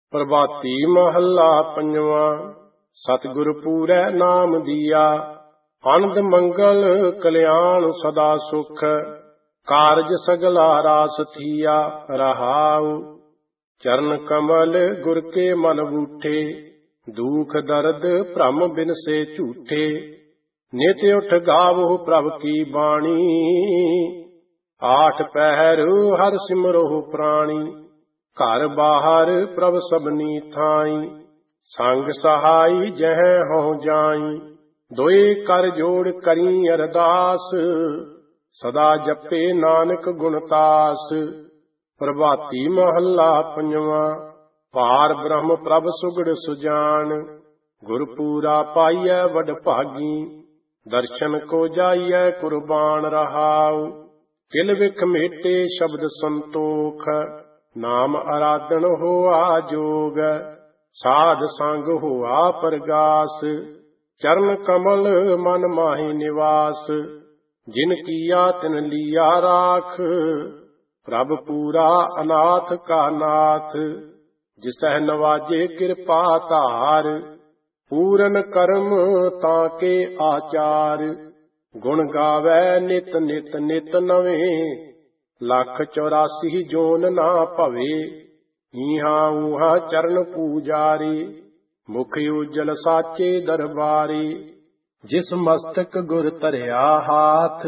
ਪ੍ਰਭਾਤੀ ਮਹੱਲਾ ਪੰਜਵਾਂ। ਸਤਿਗੁਰ ਪੂਰੈ ਨਾਮ ਦੀਆ, ਆਨੰਦ ਮੰਗਲ ਕਲਿਆਣ ਸਦਾ ਸੁਖ। ਕਾਰਜ ਸਗਲਾ ਰਾਸ ਥੀਆ, ਰਹਾਉ ਚਰਨ ਕਮਲ ਗੁਰ ਕੇ ਮਨ ਬੂਠੇ। ਦੁਖ ਦਰਦ ਭ੍ਰਮ ਬਿਨਸੇ ਝੂਠੇ, ਨਿਤ ਉਠ ਗਾਵੋ ਪ੍ਰਭ ਕੀ ਬਾਣੀ। ਆਠ ਪਹਿਰ ਹਰ ਸਿਮਰੋ ਪ੍ਰਾਣੀ, ਘਰ ਬਾਹਰ ਪ੍ਰਭ ਸਭਨੀ ਥਾਈ। ਸੰਗ ਸਹਾਈ ਜਹ ਹੋ ਜਾਈ, ਦੋਏ ਕਰ ਜੋੜ ਕਰੀ ਅਰਦਾਸ। ਸਦਾ ਜਪੇ ਨਾਨਕ ਗੁਣਤਾਸ। ਪ੍ਰਭਾਤੀ ਮਹੱਲਾ ਪੰਜਵਾਂ। ਪਾਰ ਬ੍ਰਹਮ ਪ੍ਰਭ ਸੁਗੜ ਸੁਜਾਨ, ਗੁਰ ਪੂਰਾ ਪਾਈਐ ਵਡ ਭਾਗੀ। ਦਰਸ਼ਨ ਕੋ ਜਾਈਐ ਕੁਰਬਾਨ, ਰਹਾਉ ਕਿਲ ਵਿਖ ਮੇਟੇ ਸ਼ਬਦ ਸੰਤੋਖ। ਨਾਮ ਅਰਾਧਨ ਹੋਆ ਜੋਗ, ਸਾਧ ਸੰਗ ਹੋਆ ਪਰਗਾਸ। ਚਰਨ ਕਮਲ ਮਨ ਮਾਹੀ ਨਿਵਾਸ, ਜਿਨ ਕੀਆ ਤਿਨ ਲੀਆ ਰਾਖ। ਪ੍ਰਭ ਪੂਰਾ ਅਨਾਥ ਕਾ ਨਾਥ, ਜਿਸਹਿ ਨਵਾਜੇ ਕਿਰਪਾ ਧਾਰ। ਪੂਰਨ ਕਰਮ ਤਾਂ ਕੇ ਆਚਾਰ, ਗੁਣ ਗਾਵੈ ਨਿਤ ਨਿਤ ਨਿਤ ਨਵੇਂ। ਲੱਖ 84 ਜੋਨ ਨਾ ਭਵੇ, ਈਹਾਂ ਊਹਾਂ ਚਰਨ ਪੂਜਾਰੀ। ਮੁਖ ਉਜਲ ਸਾਚੇ ਦਰਬਾਰੀ, ਜਿਸ ਮਸਤਕ ਗੁਰ ਧਰਿਆ ਹਾਥ।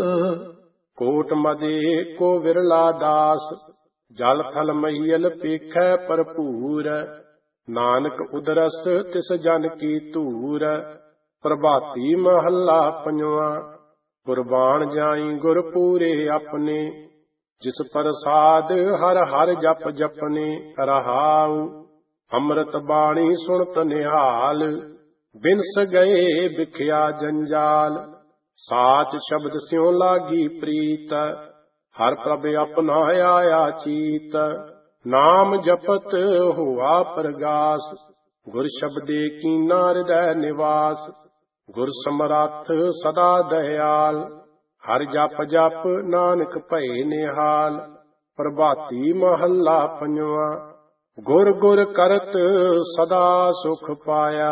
ਕੋਟ ਮਦੇ ਕੋ ਵਿਰਲਾ ਦਾਸ, ਜਲ ਥਲ ਮਹੀਲ ਪੇਖੈ ਭਰਪੂਰ। ਨਾਨਕ ਉਦਰਸ ਤਿਸ ਜਨ ਕੀ ਧੂਰ। ਪ੍ਰਭਾਤੀ ਮਹੱਲਾ ਪੰਜਵਾਂ। ਕੁਰਬਾਨ ਜਾਈ ਗੁਰ ਪੂਰੇ ਆਪਣੇ, ਜਿਸ ਪ੍ਰਸਾਦ ਹਰ ਹਰ ਜਪ ਜਪਨੇ। ਰਹਾਉ ਅੰਮ੍ਰਿਤ ਬਾਣੀ ਸੁਣਤ ਨਿਹਾਲ, ਬਿਨਸ ਗਏ ਵਿਖਿਆ ਜੰਜਾਲ। ਸਾਚ ਸ਼ਬਦ ਸਿਉ ਲਾਗੀ ਪ੍ਰੀਤ, ਹਰ ਪ੍ਰਭ ਆਪਣਾ ਆਇਆ ਚੀਤ। ਨਾਮ ਜਪਤ ਹੋਆ ਪਰਗਾਸ, ਗੁਰ ਸ਼ਬਦੇ ਕੀਨਾ ਹਿਰਦੈ ਨਿਵਾਸ। ਗੁਰ ਸਮਰੱਥ ਸਦਾ ਦਇਆਲ, ਹਰ ਜਪ ਜਪ ਨਾਨਕ ਭਏ ਨਿਹਾਲ। ਪ੍ਰਭਾਤੀ ਮਹੱਲਾ ਪੰਜਵਾਂ। ਗੁਰ ਗੁਰ ਕਰਤ ਸਦਾ ਸੁਖ ਪਾਇਆ,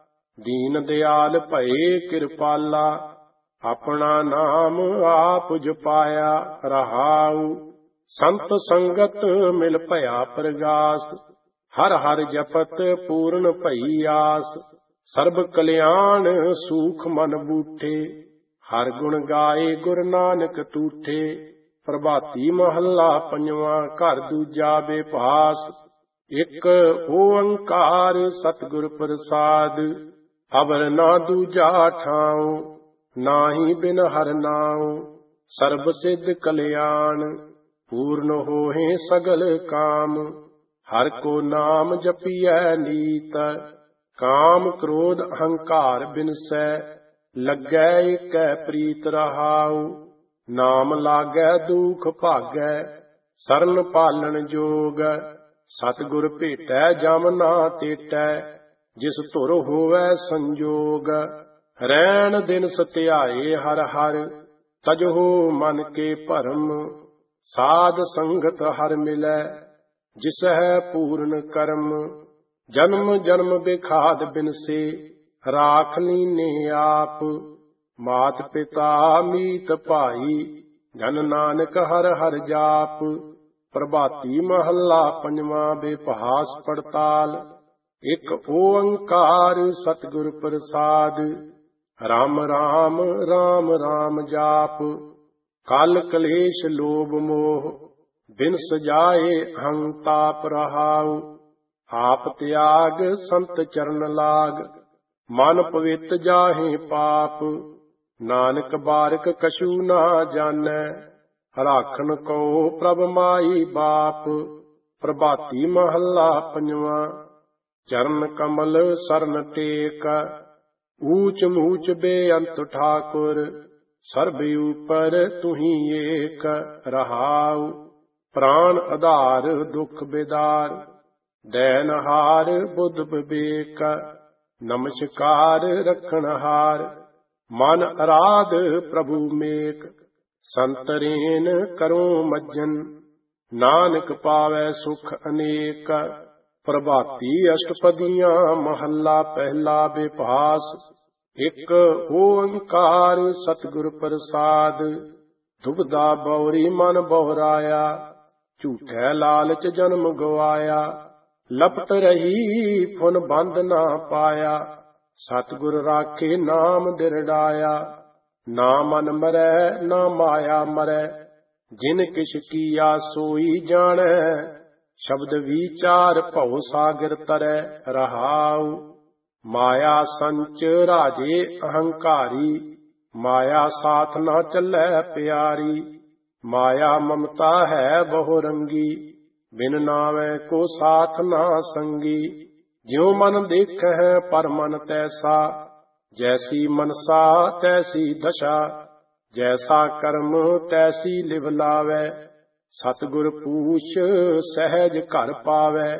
ਦੀਨ ਦਿਆਲ ਭਏ ਕਿਰਪਾਲਾ। ਆਪਣਾ ਨਾਮ ਆਪ ਜਪਾਇਆ, ਰਹਾਉ ਸੰਤ ਸੰਗਤ ਮਿਲ ਭਇਆ ਪਰਗਾਸ। ਹਰ ਹਰ ਜਪਤ ਪੂਰਨ ਭਈ ਆਸ, ਸਰਬ ਕਲਿਆਣ ਸੂਖ ਮਨ ਬੂਠੇ। ਹਰ ਗੁਣ ਗਾਏ ਗੁਰ ਨਾਨਕ ਤੂਠੇ। ਪ੍ਰਭਾਤੀ ਮਹੱਲਾ ਪੰਜਵਾਂ। ਘਰ ਦੂਜਾ ਬੇਭਾਸ, ਇੱਕ ਓੰਕਾਰ ਸਤਿਗੁਰ ਪ੍ਰਸਾਦ। ਅਵਰ ਨਾ ਦੂਜਾ ਠਾਉ, ਨਾਹੀ ਬਿਨ ਹਰਿ ਨਾਉ। ਸਰਬ ਸਿੱਧ ਕਲਿਆਣ, ਪੂਰਨ ਹੋਏ ਸਗਲ ਕਾਮ। ਹਰ ਕੋ ਨਾਮ ਜਪੀਐ ਨੀਤ, ਕਾਮ ਕ੍ਰੋਧ ਅਹੰਕਾਰ ਬਿਨਸੈ। ਲੱਗੈ ਏਕੈ ਪ੍ਰੀਤ, ਰਹਾਉ ਨਾਮ ਲਾਗੈ ਦੁਖ ਭਾਗੈ। ਸਰਨ ਪਾਲਣ ਜੋਗ, ਸਤਿਗੁਰ ਭੇਟੈ ਜਮ ਨਾ ਤੇਟੈ। ਜਿਸ ਧੁਰ ਹੋਵੈ ਸੰਜੋਗ, ਰੈਣ ਦਿਨ ਸਤਿਆਏ ਹਰ ਹਰ। ਤਜਹੁ ਮਨ ਕੇ ਭਰਮ, ਸਾਧ ਸੰਗਤ ਹਰ ਮਿਲੈ। ਜਿਸ ਹੈ ਪੂਰਨ ਕਰਮ, ਜਨਮ ਜਨਮ ਬਿਖਾਦ ਬਿਨਸੇ। ਰਾਖ ਲੀਨੇ ਆਪ, ਮਾਤ ਪਿਤਾ ਮੀਤ ਭਾਈ। ਜਨ ਨਾਨਕ ਹਰ ਹਰ ਜਾਪ। ਪ੍ਰਭਾਤੀ ਮਹੱਲਾ ਪੰਜਵਾਂ। ਬੇਭਾਸ ਪੜਤਾਲ, ਇੱਕ ਓੰਕਾਰ ਸਤਿਗੁਰ ਪ੍ਰਸਾਦ। ਰਾਮ ਰਾਮ ਰਾਮ ਰਾਮ ਜਾਪ, ਕਲ ਕਲੇਸ਼ ਲੋਭ ਮੋਹ। ਬਿਨ ਸਜਾਏ ਅਹੰ ਤਾਪ, ਰਹਾਉ ਆਪ ਤਿਆਗ ਸੰਤ ਚਰਨ ਲਾਗ। ਮਨ ਪਵਿੱਤ ਜਾਹੇ ਪਾਪ, ਨਾਨਕ ਬਾਰਕ ਕਛੂ ਨਾ ਜਾਣੈ। ਰਾਖਨ ਕੋ ਪ੍ਰਭ ਮਾਈ ਬਾਪ। ਪ੍ਰਭਾਤੀ ਮਹੱਲਾ ਪੰਜਵਾਂ। ਚਰਨ ਕਮਲ ਸਰਨ ਟੇਕ, ਊਚ ਮੂਚ ਬੇਅੰਤ ਠਾਕੁਰ। ਸਰਬ ਉਪਰ ਤੁਹੀ ਏਕ, ਰਹਾਉ ਪ੍ਰਾਨ ਆਧਾਰ ਦੁਖ ਬਿਦਾਰ। ਦੈਨਹਾਰ ਬੁੱਧ ਵਿਵੇਕ, ਨਮਸਕਾਰ ਰਖਣਹਾਰ। ਮਨ ਅਰਾਧ ਪ੍ਰਭੂ ਮੇਕ, ਸੰਤਰੇਨ ਕਰੋ ਮੱਜਨ। ਨਾਨਕ ਪਾਵੈ ਸੁਖ ਅਨੇਕ, ਪ੍ਰਭਾਤੀ ਅਸ਼ਟਪਦੀਆਂ ਮਹੱਲਾ ਪਹਿਲਾ ਬਿਭਾਸ। ਇੱਕ ਓੰਕਾਰ ਸਤਿਗੁਰ ਪ੍ਰਸਾਦ। ਦੁਬਦਾ ਬਉਰੀ ਮਨ ਬਹੁਰਾਇਆ, ਝੂਠੈ ਲਾਲਚ ਜਨਮ ਗਵਾਇਆ। ਲਪਟ ਰਹੀ ਫੁਨ ਬੰਦ ਨਾ ਪਾਇਆ, ਸਤਿਗੁਰ ਰਾਖੇ ਨਾਮ ਦਿਰੜਾਇਆ। ਨਾ ਮਨ ਮਰੈ ਨਾ ਮਾਇਆ ਮਰੈ, ਜਿਨ ਕਿਛ ਕੀਆ ਸੋਈ ਜਾਣੈ। ਸ਼ਬਦ ਵਿਚਾਰ ਭਉ ਸਾਗਰ ਤਰੈ ਰਹਾਉ। ਮਾਇਆ ਸੰਚ ਰਾਜੇ ਅਹੰਕਾਰੀ, ਮਾਇਆ ਸਾਥ ਨਾ ਚੱਲੈ ਪਿਆਰੀ। ਮਾਇਆ ਮਮਤਾ ਹੈ ਬਹੁ ਰੰਗੀ, ਬਿਨ ਨਾਵੈ ਕੋ ਸਾਥ ਨਾ ਸੰਗੀ। ਜਿਉ ਮਨ ਦੇਖਹਿ ਪਰ ਮਨ ਤੈਸਾ, ਜੈਸੀ ਮਨਸਾ ਤੈਸੀ ਦਸ਼ਾ। ਜੈਸਾ ਕਰਮ ਤੈਸੀ ਲਿਵ ਲਾਵੈ, ਸਤਿਗੁਰ ਪੂਛ ਸਹਿਜ ਘਰ ਪਾਵੈ।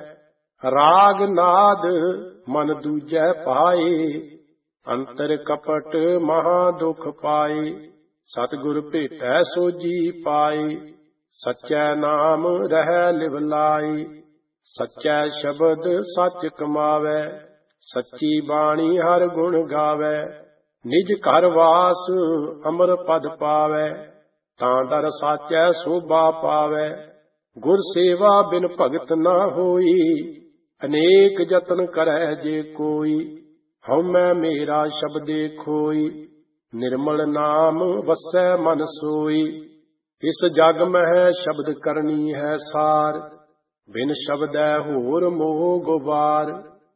ਰਾਗ ਨਾਦ ਮਨ ਦੂਜੈ ਪਾਏ, ਅੰਤਰ ਕਪਟ ਮਹਾ ਦੁਖ ਪਾਏ। ਸਤਿਗੁਰ ਭੇਟੈ ਸੋਜੀ ਪਾਏ, ਸਚੈ ਨਾਮ ਰਹਿ ਲਿਵ ਲਾਈ। ਸਚੈ ਸ਼ਬਦ ਸੱਚ ਕਮਾਵੈ, ਸੱਚੀ ਬਾਣੀ ਹਰ ਗੁਣ ਗਾਵੈ। ਨਿਜ ਘਰ ਵਾਸ ਅਮਰ ਪਦ ਪਾਵੈ, ਤਾਂ ਦਰ ਸਾਚੈ ਸੋਭਾ ਪਾਵੈ। ਗੁਰ ਸੇਵਾ ਬਿਨ ਭਗਤ ਨਾ ਹੋਈ, ਅਨੇਕ ਯਤਨ ਕਰੈ ਜੇ ਕੋਈ। ਹਉਮੈ ਮੇਰਾ ਸ਼ਬਦੇ ਖੋਈ, ਨਿਰਮਲ ਨਾਮ ਵਸੈ ਮਨ ਸੋਈ। ਇਸ ਜਗ ਮਹਿ ਸ਼ਬਦ ਕਰਨੀ ਹੈ ਸਾਰ, ਬਿਨ ਸ਼ਬਦੈ ਹੋਰ ਮੋਹ ਗੁਬਾਰ।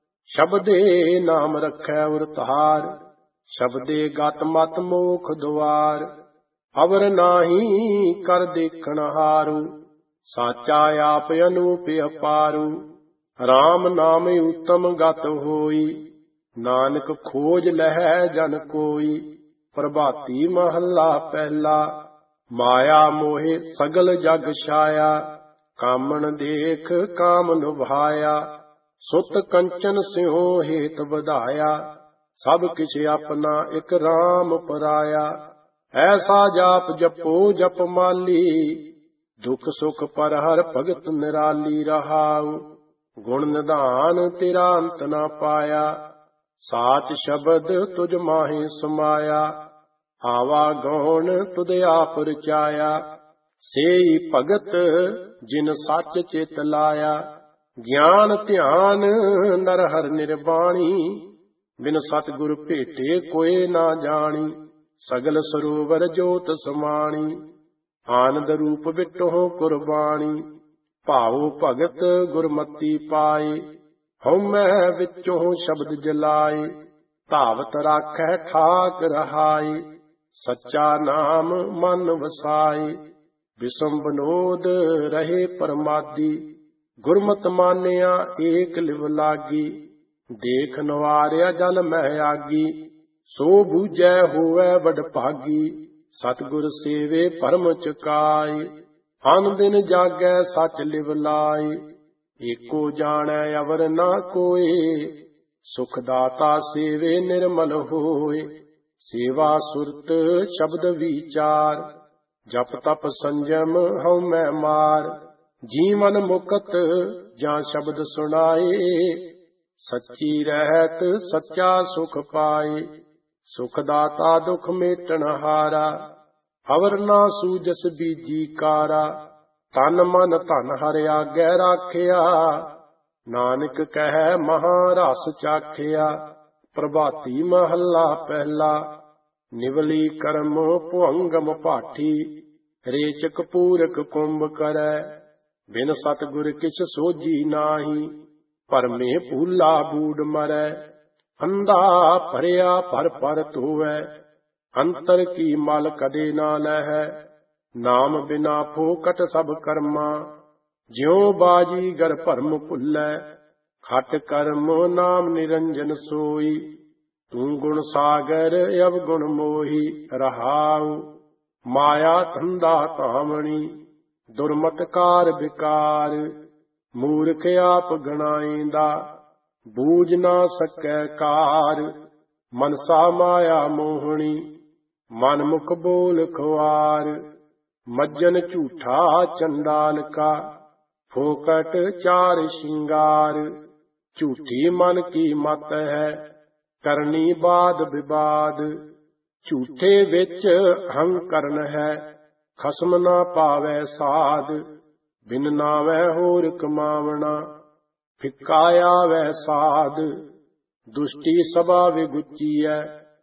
ਸ਼ਬਦੇ ਨਾਮ ਰਖੈ ਉਰ ਧਾਰ, ਸ਼ਬਦੇ ਗਤ ਮਤ ਮੋਖ ਦੁਆਰ। ਅਵਰ ਨਾਹੀ ਕਰ ਦੇਖਣ ਹਾਰੂ, ਸਾਚਾ ਆਪ ਅਨੂਪ ਅਪਾਰੂ। ਰਾਮ ਨਾਮ ਉਤਮ ਗਤ ਹੋਈ, ਨਾਨਕ ਖੋਜ ਲਹੈ ਜਨ ਕੋਈ। ਪ੍ਰਭਾਤੀ ਮਹੱਲਾ ਪਹਿਲਾ। ਮਾਇਆ ਮੋਹਿ ਸਗਲ ਜਗ ਛਾਇਆ, ਕਾਮਣ ਦੇਖ ਕਾਮ ਲੁਭਾਇਆ। ਸੁਤ ਕੰਚਨ ਸਿਉ ਹੇਤ ਵਧਾਇਆ, ਸਭ ਕਿਛ ਆਪਣਾ ਇਕ ਰਾਮ ਪਰਾਇਆ। ਐਸਾ ਜਾਪ ਜਪੋ ਜਪ ਮਾਲੀ, ਦੁਖ ਸੁਖ ਪਰ ਹਰ ਭਗਤ ਨਿਰਾਲੀ ਰਹਾਉ। ਗੁਣ ਨਿਧਾਨ ਤੇਰਾ ਅੰਤ ਨਾ ਪਾਇਆ, ਸਾਚ ਸ਼ਬਦ ਤੁਝ ਮਾਹੀ ਸਮਾਇਆ। ਆਵਾ ਗੌਣ ਤੁਧ ਆਪ ਰਚਾਇਆ, ਸੇਈ ਭਗਤ ਜਿਨ ਸੱਚ ਚਿਤ ਲਾਇਆ। ਗਿਆਨ ਧਿਆਨ ਨਰ ਹਰ ਨਿਰਬਾਣੀ, ਬਿਨ ਸਤਿਗੁਰ ਭੇਟੇ ਕੋਇ ਨਾ ਜਾਣੀ। ਸਗਲ ਸਰੋਵਰ ਜੋਤ ਸਮਾਣੀ, ਆਨੰਦ ਰੂਪ ਵਿਟਹੁ ਕੁਰਬਾਣੀ। ਭਾਉ ਭਗਤ ਗੁਰਮਤੀ ਪਾਏ, ਹਉਮੈ ਵਿੱਚੋਂ ਸ਼ਬਦ ਜਲਾਏ। ਧਾਵਤ ਰਾਖੈ ਠਾਕ ਰਹਾਈ, ਸੱਚਾ ਨਾਮ ਮਨ ਵਸਾਈ। ਬਿਸਮ ਬਨੋਦ ਰਹੇ ਪਰਮਾਦੀ, ਗੁਰਮਤਿ ਮਾਨਿਆ ਏਕ ਲਿਵ ਲਾਗੀ। ਦੇਖ ਨਵਾਰਿਆ ਜਲ ਮਹਿ ਆਗੀ, ਸੋ ਬੂਝੈ ਹੋਵੈ ਵਡ ਭਾਗੀ। ਸਤਿਗੁਰ ਸੇਵੇ ਭਰਮ ਚੁਕਾਈ, ਅਨ ਦਿਨ ਜਾਗੈ ਸੱਚ ਲਿਵ ਲਾਈ। ਏਕੋ ਜਾਣੈ ਅਵਰ ਨਾ ਕੋਇ, ਸੁਖ ਦਾਤਾ ਸੇਵੇ ਨਿਰਮਲ ਹੋਏ। ਸੇਵਾ ਸੁਰਤ ਸ਼ਬਦ ਵਿਚਾਰ, ਜਪ ਤਪ ਸੰਜਮ ਹਉਮੈ ਮਾਰ। ਜੀਵਨ ਮੁਕਤ ਜਾਂ ਸ਼ਬਦ ਸੁਣਾਏ, ਸੱਚੀ ਰਹਿਤ ਸੱਚਾ ਸੁਖ ਪਾਏ। ਸੁਖ ਦਾਤਾ ਦੁਖ ਮੇਟਣ ਹਾਰਾ, ਅਵਰ ਨਾ ਸੂਜਸ ਬੀਜੀ ਕਾਰਾ। ਤਨ ਮਨ ਧਨ ਹਰਿ ਆਗੈ ਰਾਖਿਆ, ਨਾਨਕ ਕਹਿ ਮਹਾ ਰਸ ਚਾਖਿਆ। ਪ੍ਰਭਾਤੀ ਮਹੱਲਾ ਪਹਿਲਾ। ਨਿਵਲੀ ਕਰਮ ਭੁਅੰਗਮ ਭਾਠੀ, ਰੇਚਕ ਪੂਰਕ ਕੁੰਭ ਕਰੈ। ਬਿਨ ਸਤਿਗੁਰ ਕਿਛ ਸੋਝੀ ਨਾਹੀ, ਭਰਮੇ ਭੂਲਾ ਬੂਡ ਮਰੈ। ਅੰਧਾ ਭਰਿਆ ਭਰ ਭਰ ਧੋਵੈ, ਅੰਤਰ ਕੀ ਮਲ ਕਦੇ ਨਾ ਲਹੈ। ਨਾਮ ਬਿਨਾ ਫੋਕਟ ਸਭ ਕਰਮਾ, ਜਿਉ ਬਾਜੀ ਗਰ ਭਰਮ ਭੁੱਲੈ। ਖਟ ਕਰਮ ਨਾਮ ਨਿਰੰਜਨ ਸੋਈ, ਤੂੰ ਗੁਣ ਸਾਗਰ ਅਵਗੁਣ ਮੋਹੀ ਰਹਾਉ। ਮਾਇਆ ਧੰਦਾ ਕਾਮਣੀ, ਦੁਰਮਤਕਾਰ ਵਿਕਾਰ। ਮੂਰਖ ਆਪ ਗਣਾਇਂਦਾ, ਬੂਝ ਨਾ ਸਕੈ ਕਾਰ। ਮਨਸਾ ਮਾਇਆ ਮੋਹਣੀ, ਮਨ ਮੁਖ ਬੋਲ ਖੁਆਰ। ਮੱਜਨ ਝੂਠਾ ਚੰਡਾਲ ਕਾ, ਫੋਕਟ ਚਾਰ ਸ਼ਿੰਗਾਰ। ਝੂਠੀ ਮਨ ਕੀ ਮਤ ਹੈ, ਕਰਨੀ ਬਾਦ ਵਿਵਾਦ। ਝੂਠੇ ਵਿੱਚ ਹਮ ਕਰਨ ਹੈ, ਖਸਮ ਨਾ ਪਾਵੈ ਸਾਧ। ਬਿਨ ਨਾਵੈ ਹੋਰ ਕਮਾਵਣਾ, ਫਿੱਕਾ ਆਵੈ ਸਾਧ। ਦੁਸ਼ਟੀ ਸਭਾ ਵਿਗੁਚੀਐ,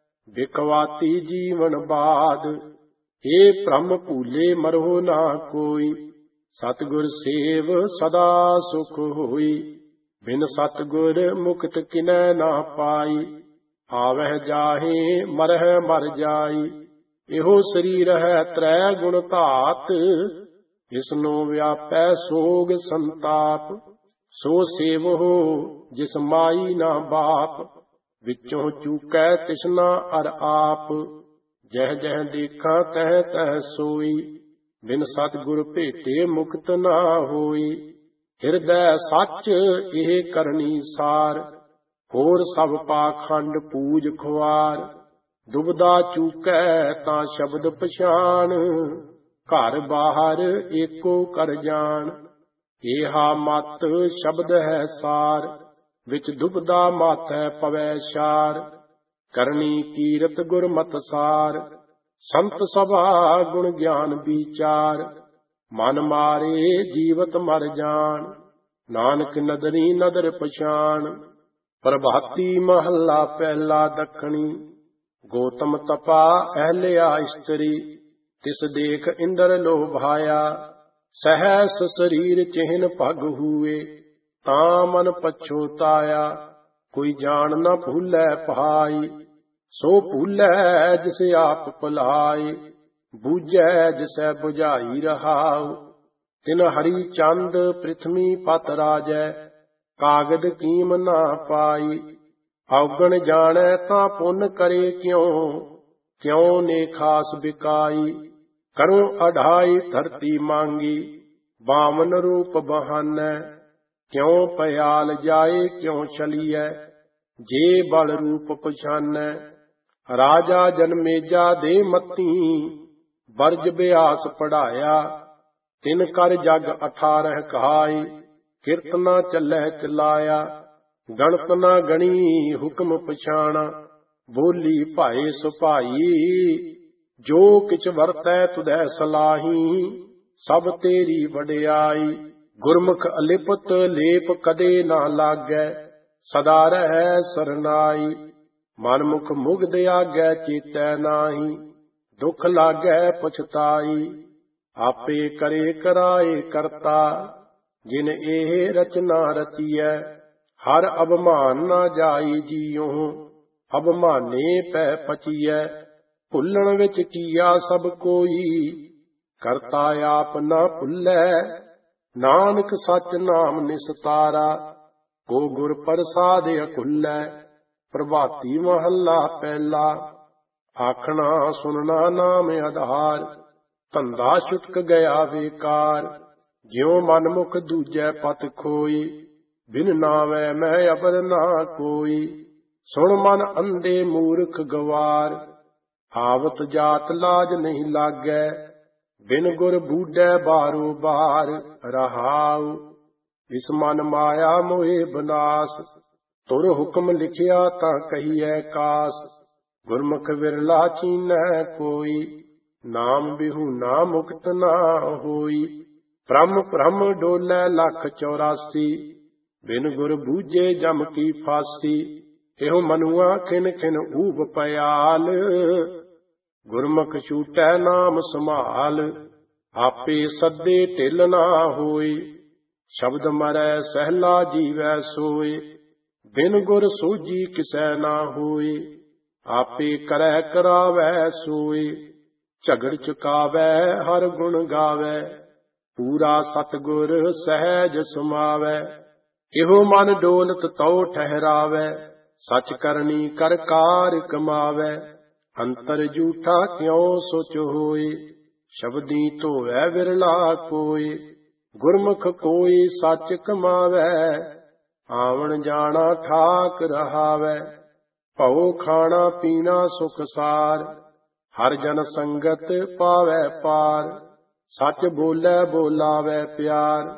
ਬਿਕਵਾਤੀ ਜੀਵਨ ਬਾਦ। ਏ ਭ੍ਰਮ ਭੂਲੇ ਮਰੋ ਨਾ ਕੋਈ, ਸਤਿਗੁਰ ਸੇਵ ਸਦਾ ਸੁਖ ਹੋਈ। ਬਿਨ ਸਤਿਗੁਰ ਮੁਕਤ ਕਿਨੈ ਨਾ ਪਾਈ, ਆਵਹਿ ਜਾਹੇ ਮਰਹਿ ਮਰ ਜਾਈ। ਇਹੋ ਸਰੀਰ ਹੈ ਤ੍ਰੈ ਗੁਣ ਧਾਤ, ਇਸਨੋ ਵਿਆਪੈ ਸੋਗ ਸੰਤਾਪ। ਸੋ ਸੇਵਹੁ ਜਿਸ ਮਾਈ ਨਾ ਬਾਪ, ਵਿੱਚੋਂ ਚੂਕੈ ਤਿਸਨਾ ਅਰ ਆਪ। ਜਹ ਜਹ ਦੇਖਾਂ ਤਹ ਤਹ ਸੋਈ, ਬਿਨ ਸਤਿਗੁਰ ਭੇਟੇ ਮੁਕਤ ਨਾ ਹੋਈ। ਹਿਰਦੈ ਸੱਚ ਇਹ ਕਰਨੀ ਸਾਰ, ਹੋਰ ਸਭ ਪਾਖੰਡ ਪੂਜ ਖੁਆਰ। ਦੁਬਦਾ ਚੂਕੈ ਤਾਂ ਸ਼ਬਦ ਪਛਾਣ, ਘਰ ਬਾਹਰ ਏਕੋ ਕਰ ਜਾਣ। ਏਹਾ ਮਤ ਸ਼ਬਦ ਹੈ ਸਾਰ, ਵਿੱਚ ਦੁਬਦਾ ਮਾਥੈ ਪਵੈ ਛਾਰ। ਕਰਨੀ ਕੀਰਤ ਗੁਰਮਤਿ ਸਾਰ, ਸੰਤ ਸਭਾ ਗੁਣ ਗਿਆਨ ਵਿਚਾਰ। ਮਨ ਮਾਰੇ ਜੀਵਤ ਮਰ ਜਾਣ, ਨਾਨਕ ਨਦਰੀ ਨਦਰ ਪਛਾਣ। ਪ੍ਰਭਾਤੀ ਮਹੱਲਾ ਪਹਿਲਾ ਦੱਖਣੀ। ਗੋਤਮ ਤਪਾ ਅਹਲਿਆ ਇਸਤਰੀ, ਤਿਸ ਦੇਖ ਇੰਦਰ ਲੋਭਾਇਆ। ਸਹਸ ਸਰੀਰ ਚਿਹਨ ਭਗ ਹੂਏ, ਤਾਂ ਮਨ ਪਛੋਤਾਇਆ। ਕੋਈ ਜਾਣ ਨ ਭੂਲੈ ਪਹਾਈ, ਸੋ ਭੂਲੈ ਜਿਸ ਆਪ ਭੁਲਾਈ। ਬੂਝੈ ਜਿਸੈ ਬੁਝਾਈ ਰਹਾਉ, ਤਿਨ ਹਰੀ ਚੰਦ ਪ੍ਰਿਥਵੀ ਪਤ ਰਾਜੈ। ਕਾਗਦ ਕੀਮ ਨਾ ਪਾਈ, ਔਗਣ ਜਾਣੈ ਤਾਂ ਪੁੰਨ ਕਰੇ ਕਿਉ। ਕਿਉ ਨੇ ਖਾਸ ਬਿਕਾਈ, ਕਰੂੰ ਅਢਾਈ ਧਰਤੀ ਮੰਗੀ। ਬਾਮਨ ਰੂਪ ਬਹਾਨੈ, ਕਿਉ ਪਿਆਲ ਜਾਏ ਕਿਉ ਚਲੀਐ। ਜੇ ਬਲ ਰੂਪ ਪਛਾਨੈ, ਰਾਜਾ ਜਨਮੇਜਾ ਦੇ ਮਤੀ। ਬਰਜ ਬਿਆਸ ਪੜਾਇਆ, ਤਿਨ ਕਰ ਜਗ 18 ਕਹਾਈ। ਕਿਰਤ ਨਾ ਚੱਲੈ ਚਲਾਇਆ, ਗਣਤ ਨਾ ਗਣੀ ਹੁਕਮ ਪਛਾਣਾ। ਬੋਲੀ ਭਾਏ ਸੁਭਾਈ, ਜੋ ਕਿਛ ਵਰਤੈ ਤੁਧੈ ਸਲਾਹੀ। ਸਭ ਤੇਰੀ ਵਡਿਆਈ, ਗੁਰਮੁਖ ਅਲਿਪਤ ਲੇਪ ਕਦੇ ਨਾ ਲਾਗੈ। ਸਦਾ ਰਹੈ ਸਰਨਾਈ, ਮਨ ਮੁਖ ਮੁਗਧ ਆਗੈ ਚੇਤੈ ਨਾਹੀ। ਦੁਖ ਲਾਗੈ ਪਛਤਾਈ, ਆਪੇ ਕਰੇ ਕਰਾਏ ਕਰਤਾ। ਜਿਨ ਇਹ ਰਚਨਾ ਰਚੀਐ, ਹਰ ਅਭਮਾਨ ਨਾ ਜਾਈ ਜੀਉ। ਅਭਮਾਨੇ ਪੈ ਪਚੀਐ, ਭੁੱਲਣ ਵਿੱਚ ਕੀਆ ਸਭ ਕੋਈ। ਕਰਤਾ ਆਪ ਨਾ ਭੁੱਲੈ, ਨਾਨਕ ਸਚ ਨਾਮ ਨਿਸਤਾਰਾ। ਕੋ ਗੁਰ ਪ੍ਰਸਾਦ ਅਕੁੱਲੈ, ਪ੍ਰਭਾਤੀ ਮਹੱਲਾ ਪਹਿਲਾ। ਆਖਣਾ ਸੁਨਣਾ ਨਾਮ ਆਧਾਰ, ਧੰਦਾ ਛੁਟਕ ਗਿਆ ਬੇਕਾਰ। ਜਿਉ ਮਨ ਮੁਖ ਦੂਜੈ ਪਤ ਖੋਈ, ਬਿਨ ਨਾਵੈ ਮੈਂ ਅਬਰ ਨਾ ਕੋਈ। ਸੁਣ ਮਨ ਅੰਧੇ ਮੂਰਖ ਗਵਾਰ, ਆਵਤ ਜਾਤ ਲਾਜ ਨਹੀਂ ਲਾਗੈ। ਬਿਨ ਗੁਰ ਬੂਢੈ ਬਾਰੋ ਬਾਰ ਰਹਾਉ। ਇਸ ਮਨ ਮਾਇਆ ਮੋਹਿ ਬਨਾਸ, ਤੁਰ ਹੁਕਮ ਲਿਖਿਆ ਤਾਂ ਕਹੀਐ ਕਾਸ। ਗੁਰਮੁਖ ਵਿਰਲਾ ਚੀਨੈ ਕੋਈ, ਨਾਮ ਬਿਹੂਨਾ ਮੁਕਤ ਨਾ ਹੋਈ। ਭ੍ਰਮ ਭ੍ਰਮ ਡੋਲੈ 184, ਬਿਨ ਗੁਰ ਬੂਝੇ ਜਮ ਕੀ ਫਾਸੀ। ਇਹੋ ਮਨੁਆ ਖਿਨ ਖਿਨ ਊਬ ਪਿਆਲ, ਗੁਰਮੁਖ ਛੂਟੈ ਨਾਮ ਸੰਭਾਲ। ਆਪੇ ਸੱਦੇ ਢਿਲ ਨਾ ਹੋਈ, ਸ਼ਬਦ ਮਰੈ ਸਹਿਲਾ ਜੀਵੈ ਸੋਏ। ਬਿਨ ਗੁਰ ਸੋਝੀ ਕਿਸੈ ਨਾ ਹੋਈ, ਆਪੇ ਕਰੈ ਕਰਾਵੈ ਸੋਏ। ਝਗੜ ਚੁਕਾਵੈ ਹਰ ਗੁਣ ਗਾਵੈ, ਪੂਰਾ ਸਤਿਗੁਰ ਸਹਿਜ ਸਮਾਵੈ। ਇਹੋ ਮਨ ਡੋਲਤ ਤਉ ਠਹਿਰਾਵੈ, ਸਚ ਕਰਨੀ ਕਰ ਕਾਰ ਕਮਾਵੈ। ਅੰਤਰ ਝੂਠਾ ਕਿਉ ਸੋਚ ਹੋਏ, ਸ਼ਬਦੀ ਧੋਵੈ ਵਿਰਲਾ ਕੋਇ। ਗੁਰਮੁਖ ਕੋਈ ਸੱਚ ਕਮਾਵੈ, ਆਵਣ ਜਾਣਾ ਠਾਕ ਰਹਾਵੈ। ਭਉ ਖਾਣਾ ਪੀਣਾ ਸੁਖ ਸਾਰ, ਹਰ ਜਨ ਸੰਗਤ ਪਾਵੈ ਪਾਰ। ਸੱਚ ਬੋਲੇ ਬੋਲਾਵੈ ਪਿਆਰ,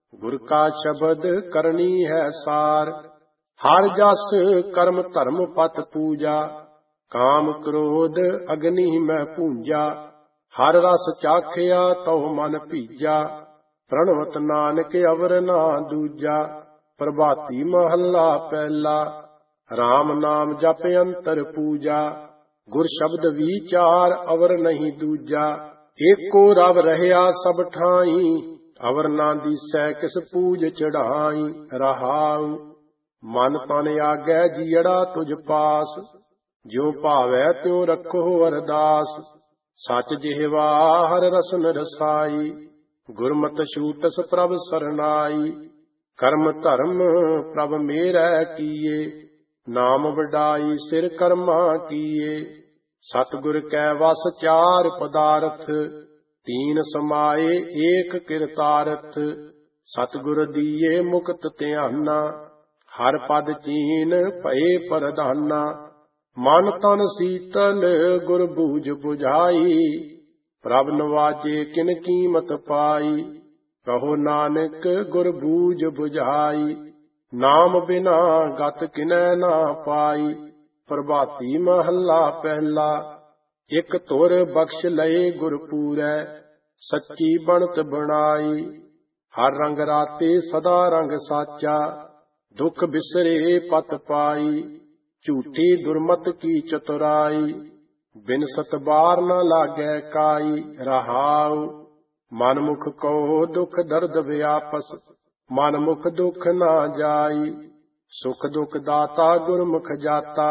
ਗੁਰ ਕਾ ਸ਼ਬਦ ਕਰਨੀ ਹੈ ਸਾਰ। ਹਰ ਜਸ ਕਰਮ ਧਰਮ ਪਤ ਪੂਜਾ, ਕਾਮ ਕ੍ਰੋਧ ਅਗਨੀ ਮੈਂ ਪੂੰਜਾ। ਹਰ ਰਸ ਚਾਖਿਆ ਤਉ ਮਨ ਭੀਜਾ, ਪ੍ਰਣਵਤ ਨਾਨਕ ਅਵਰ ਨਾ ਦੂਜਾ। ਪ੍ਰਭਾਤੀ ਮਹੱਲਾ ਪਹਿਲਾ, RAM ਨਾਮ ਜਪ ਅੰਤਰ ਪੂਜਾ। ਗੁਰ ਸ਼ਬਦ ਵਿਚਾਰ ਅਵਰ ਨਹੀਂ ਦੂਜਾ। ਏਕੋ ਰਵ ਰਹਿਆ ਸਭ ਠਾਈ, ਅਵਰ ਨਾ ਦੀਸੈ ਕਿਸ ਪੂਜ ਚੜਾਈ। ਰਹਾਉ ਮਨ ਤਨ ਆਗੈ ਜੀਅੜਾ ਤੁਝ ਪਾਸ, ਜਿਉ ਭਾਵੈ ਤਿਉ ਰੱਖੋ ਅਰਦਾਸ। ਸਚ ਜਿਹਵਾ ਹਰ ਰਸਨ ਰਸਾਈ, ਗੁਰਮਤਿ ਛੂਟਸ ਪ੍ਰਭ ਸਰਨਾਈ। ਕਰਮ ਧਰਮ ਪ੍ਰਭ ਮੇਰੈ ਕੀਏ, ਨਾਮ ਵਡਾਈ ਸਿਰ ਕਰਮਾ ਕੀਏ। ਸਤਿਗੁਰ ਕੈ ਵਸ ਚਾਰ ਪਦਾਰਥ, ਤੀਨ ਸਮਾਏ ਏਕ ਕਿਰਤਾਰਥ। ਸਤਿਗੁਰ ਦੀਏ ਮੁਕਤ ਧਿਆਨਾ, ਹਰ ਪਦ ਚੀਨ ਭਏ ਪ੍ਰਧਾਨਾ। ਮਨ ਤਨ ਸੀਤਲ ਗੁਰ ਬੂਝ ਬੁਝਾਈ, ਪ੍ਰਭ ਨਵਾਜੇ ਕਿਨ ਕੀਮਤ ਪਾਈ। ਕਹੋ ਨਾਨਕ ਗੁਰ ਬੂਝ ਬੁਝਾਈ, ਨਾਮ ਬਿਨਾ ਗਤ ਕਿਨੈ ਨਾ ਪਾਈ। ਪ੍ਰਭਾਤੀ ਮਹੱਲਾ ਪਹਿਲਾ, ਇਕ ਧੁਰ ਬਖਸ਼ ਲਏ ਗੁਰ ਪੂਰੈ, ਸੱਚੀ ਬਣਤ ਬਣਾਈ। ਹਰ ਰੰਗ ਰਾਤੇ ਸਦਾ ਰੰਗ ਸਾਚਾ, ਦੁਖ ਬਿਸਰੇ ਪਤ ਪਾਈ। ਝੂਠੀ ਦੁਰਮਤ ਕੀ ਚਤੁਰਾਈ, ਬਿਨ ਸਤਬਾਰ ਨ ਲਾਗੈ ਕਾਈ। ਰਹਾਉ ਮਨ ਮੁਖ ਕੋ ਦੁਖ ਦਰਦ ਵਿਆਪਸ, ਮਨ ਮੁਖ ਦੁਖ ਨਾ ਜਾਈ। ਸੁਖ ਦੁਖ ਦਾਤਾ ਗੁਰਮੁਖ ਜਾਤਾ,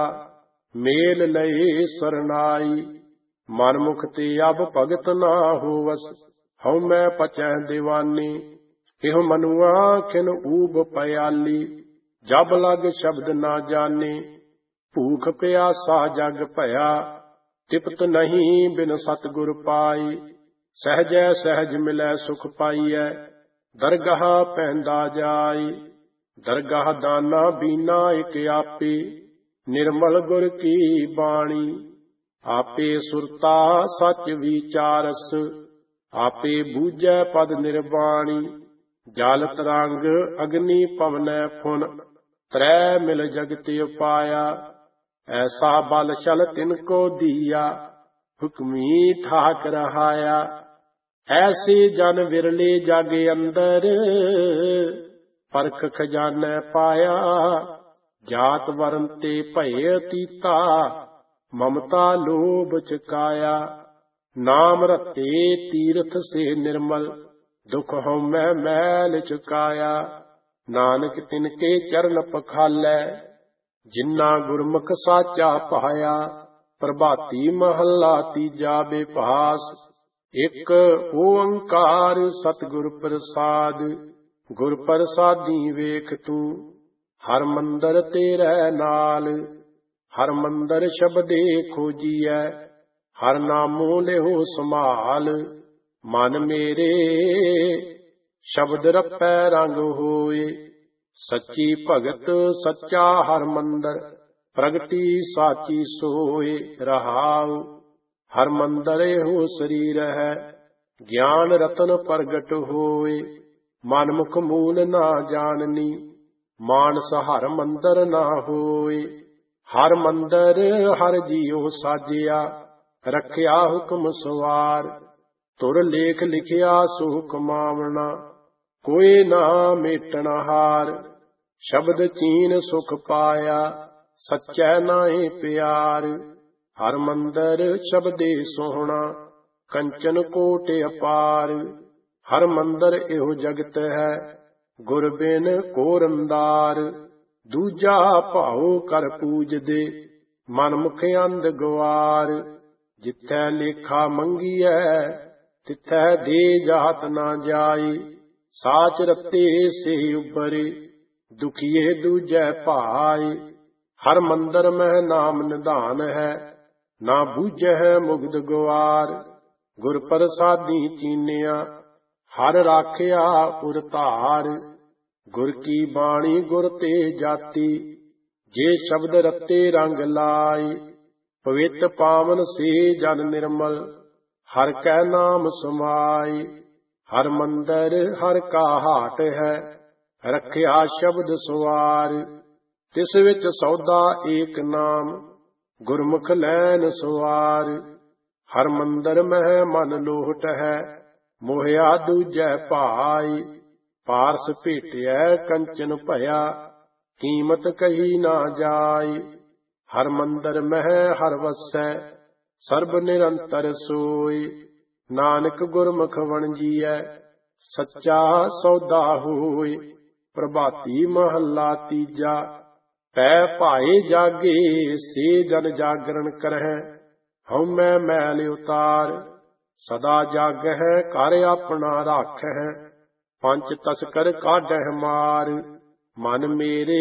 ਮੇਲ ਲਏ ਸਰਨਾਈ। ਮਨ ਮੁਖ ਤੇ ਅਬ ਭਗਤ ਨਾ ਹੋਵਸ, ਹਉ ਮੈਂ ਪਚੈ ਦੀਵਾਨੀ। ਇਹੋ ਮਨੁਆ ਖਿਨ ਊਬ ਪਿਆਲੀ, ਜਬ ਲਗ ਸ਼ਬਦ ਨਾ ਜਾਣੇ। ਭੂਖ ਪਿਆਸਾ ਜਗ ਭਇਆ, ਤਿਪਤ ਨਹੀਂ ਬਿਨ ਸਤਿਗੁਰ ਪਾਈ। ਸਹਿਜੈ ਸਹਿਜ ਮਿਲੈ ਸੁਖ ਪਾਈਐ, ਦਰਗਾਹ ਪੈਂਦਾ ਜਾਈ। ਦਰਗਾਹ ਦਾਨਾ ਬੀਨਾ ਇਕ ਆਪੇ, ਨਿਰਮਲ ਗੁਰ ਕੀ ਬਾਣੀ। ਆਪੇ ਸੁਰਤਾ ਸਚ ਵਿਚਾਰਸ, ਆਪੇ ਬੂਝੈ ਪਦ ਨਿਰਵਾਣੀ। ਜਲ ਤਰੰਗ ਅਗਨੀ ਪਵਨੈ ਫੁਨ, ਤ੍ਰੈ ਮਿਲ ਜਗਤ ਉਪਾਇਆ। ਐਸਾ ਬਲ ਛਲ ਤਿਨ ਕੋ ਦੀਆ, ਹੁਕਮੀ ਠਾਕ ਰਹਾਇਆ। ਐਸੇ ਜਨ ਵਿਰਲੇ ਜਗ ਅੰਦਰ, ਪਰਖ ਖਜ਼ਾਨੈ ਪਾਇਆ। ਜਾਤ ਵਰਨ ਤੇ ਭਏ ਅਤੀਤਾ, ਮਮਤਾ ਲੋਭ ਚੁਕਾਇਆ। ਨਾਮ ਰਤੇ ਤੀਰਥ ਸੇ ਨਿਰਮਲ, ਦੁਖ ਹਉਮੈ ਮੈਲ ਚੁਕਾਇਆ। ਨਾਨਕ ਤਿਨ ਕੇ ਚਰਨ ਪਖਾਲੈ, ਜਿਨ੍ਹਾਂ ਗੁਰਮੁਖ ਸਾਚਾ ਪਾਇਆ। ਪ੍ਰਭਾਤੀ ਮਹੱਲਾ ਤੀਜਾ ਬੇਭਾਸ, ਇਕ ਓੰਕਾਰ ਸਤਿਗੁਰ ਪ੍ਰਸਾਦ। ਗੁਰ ਪ੍ਰਸਾਦੀ ਵੇਖ ਤੂੰ, ਹਰ ਮੰਦਰ ਤੇਰੇ ਨਾਲ। ਹਰ ਮੰਦਰ ਸ਼ਬਦੇ ਖੋਜੀਐ, ਹਰ ਨਾਮੋ ਲਿਓ ਸੰਭਾਲ। ਮਨ ਮੇਰੇ ਸ਼ਬਦ ਰਪੈ ਰੰਗ ਹੋਏ, ਸੱਚੀ ਭਗਤ ਸੱਚਾ ਹਰ ਮੰਦਰ। ਪ੍ਰਗਟੀ ਸਾਚੀ ਸੋਏ। ਰਹਾਉ ਹਰ ਮੰਦਰ ਇਹੋ ਸਰੀਰ ਹੈ, ਗਿਆਨ ਰਤਨ ਪ੍ਰਗਟ ਹੋਏ। ਮਨ ਮੁਖ ਮੂਲ ਨਾ ਜਾਣਨੀ, ਮਾਨਸ ਹਰ ਮੰਦਰ ਨਾ ਹੋਏ। ਹਰ ਮੰਦਰ ਹਰ ਜੀਉ ਸਾਜਿਆ, ਰੱਖਿਆ ਹੁਕਮ ਸਵਾਰ। ਤੁਰ ਲੇਖ ਲਿਖਿਆ ਸੋ ਕਮਾਵਣਾ, ਕੋਈ ਨਾ ਮੇਟਣਾ ਹਾਰ। ਸ਼ਬਦ ਚੀਨ ਸੁਖ ਪਾਇਆ, ਸੱਚੈ ਨਾਏ ਪਿਆਰ। ਹਰ ਮੰਦਰ ਸ਼ਬਦੇ ਸੋਹਣਾ, ਕੰਚਨ ਕੋਟ ਅਪਾਰ। ਹਰ ਮੰਦਰ ਇਹੋ ਜਗਤ ਹੈ, ਗੁਰ ਬਿਨ ਕੋ ਰੰਦਾਰ। ਦੂਜਾ ਭਾਉ ਕਰ ਪੂਜਦੇ, ਮਨ ਮੁਖ ਅੰਧ ਗਵਾਰ। ਜਿਥੈ ਲੇਖਾ ਮੰਗੀਐ, ਤਿਥੈ ਦੇ ਜਾਤ ਨਾ ਜਾਈ। ਸਾਚ ਰਤੇ ਸੇ ਉਬਰੇ, ਦੁਖੀਏ ਦੂਜੈ ਭਾਈ। ਹਰ ਮੰਦਰ ਮਹਿ ਨਾਮ ਨਿਧਾਨ ਹੈ, ਨਾ ਬੂਝੈ ਮੁਗਧ ਗਵਾਰ। ਗੁਰ ਪ੍ਰਸਾਦੀ ਚੀਨਿਆ, ਹਰ ਰਾਖਿਆ ਉਰ ਧਾਰ। ਗੁਰ ਕੀ ਬਾਣੀ ਗੁਰ ਤੇ ਜਾਤੀ, ਜੇ ਸ਼ਬਦ ਰਤੇ ਰੰਗ ਲਾਈ। ਪਵਿੱਤ ਪਾਵਨ ਸੇ ਜਨ ਨਿਰਮਲ, ਹਰ ਕੈ ਨਾਮ ਸਮਾਈ। ਹਰ ਮੰਦਰ ਹਰ ਕਾ ਹਾਟ ਹੈ, ਰੱਖਿਆ ਸ਼ਬਦ ਸਵਾਰ। ਤਿਸ ਵਿੱਚ ਸੌਦਾ ਏਕ ਨਾਮ, ਗੁਰਮੁਖ ਲੈਨ ਸਵਾਰ। ਹਰ ਮੰਦਰ ਮਹਿ ਮਨ ਲੋਟ ਹੈ, ਮੋਹਿਆ ਦੂਜੈ ਭਾਈ। ਪਾਰਸ ਭੇਟਿਐ ਕੰਚਨ ਭਇਆ, ਕੀਮਤ ਕਹੀ ਨਾ ਜਾਈ। ਹਰ ਮੰਦਰ ਮਹਿ ਹਰ ਵਸੈ, ਸਰਬ ਨਿਰੰਤਰ ਸੋਈ। ਨਾਨਕ ਗੁਰਮੁਖ ਵਣਜੀਐ, ਸੱਚਾ ਸੌਦਾ ਹੋਈ। ਪ੍ਰਭਾਤੀ ਮਹੱਲਾ ਤੀਜਾ। ਪੈ ਭਾਏ ਜਾਗੇ, ਸੇ ਜਨ ਜਾਗਰਣ ਕਰਹਿ। ਹਉਮੈ ਮੈਲ ਉਤਾਰ, ਸਦਾ ਜਾਗਹਿ ਘਰ ਆਪਣਾ ਰਾਖਹਿ। ਪੰਚ ਤਸਕਰ ਕਾਢਹਿ ਮਾਰ, ਮਨ ਮੇਰੇ